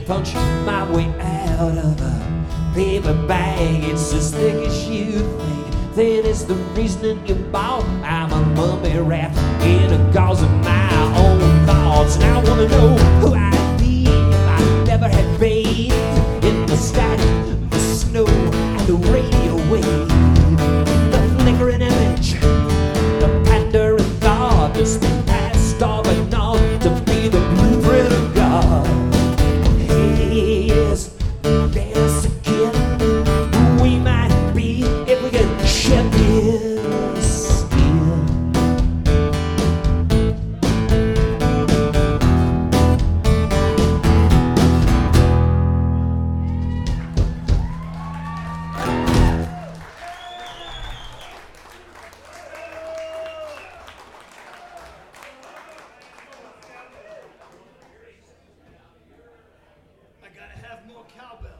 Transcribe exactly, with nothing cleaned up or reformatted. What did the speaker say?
punch my way out of a paper bag. It's as thick as you think. That is the reasoning you bought. I'm a mummy wrapped in a gauze of my own thoughts. And I wanna know who I'd be if I never had bathed in the static, the snow, and the radio wave. The flickering image, the pandering thought, just the past of it not to be the blueprint of God. Yes, there's a kid who we might be if we could shed his skin. I gotta have more cowbell.